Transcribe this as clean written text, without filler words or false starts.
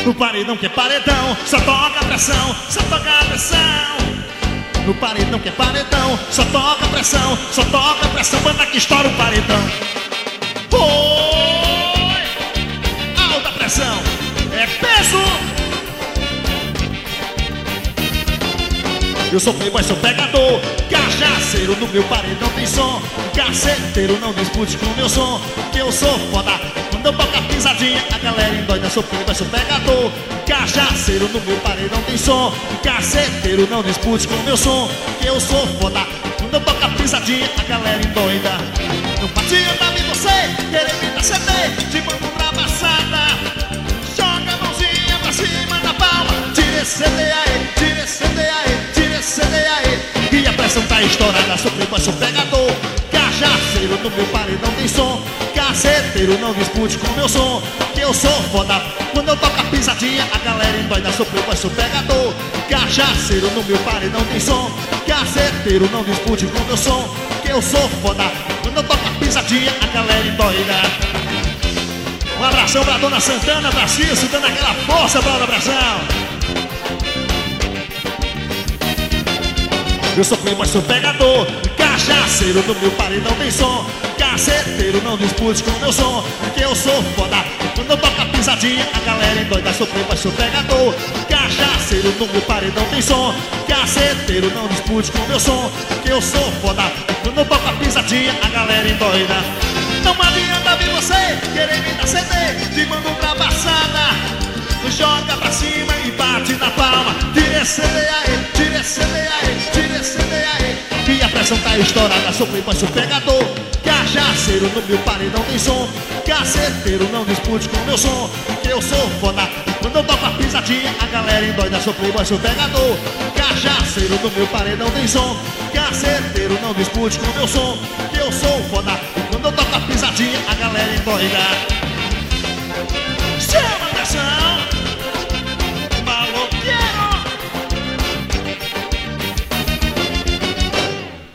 No paredão que é paredão, só toca pressão, só toca pressão. No paredão que é paredão, só toca pressão, só toca pressão. Banda que estoura o paredão. Foi! Alta pressão, é peso. Eu sou playboy, sou pegador, cachaceiro, no meu paredão tem som. Caceteiro, não dispute com o meu som, que eu sou foda. Quando eu toco a pisadinha, a galera endoida. Sou playboy, sou pegador, cachaceiro, no meu paredão tem som. Caceteiro, não dispute com o meu som, que eu sou foda. Quando eu toco a pisadinha, a galera endoida. Não adianta vir você querer me dar CD de mão pra passada. Joga a mãozinha pra cima da palma. Tira esse CD aí, tira esse CD aí, tira esse CD aí. E a pressão tá estourada, sou playboy, sou pegador. Cachaceiro, no meu paredão tem som. Caceteiro, não dispute com o meu som, que eu sou foda. Quando eu toco a pisadinha, a galera endoida. Sou playboy, sou pegador. Cachaceiro, no meu paredão tem som. Caceteiro, não dispute com o meu som, que eu sou foda. Quando eu toco a pisadinha, a galera endoida. Um abração pra Dona Santana, pra Cício, dando aquela força pra Dona Abração. Eu sou playboy, sou pegador. Cachaceiro, no meu paredão tem som. Caceteiro, não dispute com o meu som, que eu sou foda. Quando eu toco a pisadinha, a galera endoida. Sou playboy, sou pegador. Cachaceiro, no meu paredão tem som. Caceteiro, não dispute com o meu som, que eu sou foda. Quando eu toco a pisadinha, a galera endoida. Não adianta vir você querer me dar CD de mando pra passada. Joga pra cima e bate na palma. Tira esse CD aí, tira esse CD aí, tira esse CD aí. E a pressão tá estourada, sou playboy, sou pegador. Cachaceiro, no meu paredão tem som. Caceteiro, não dispute com o meu som, que eu sou foda. Quando eu toco a pisadinha, a galera endoida. Sou playboy, sou pegador. Cachaceiro, no meu paredão tem som. Caceteiro, não dispute com o meu som, que eu sou foda. Quando eu toco a pisadinha, a galera endoida.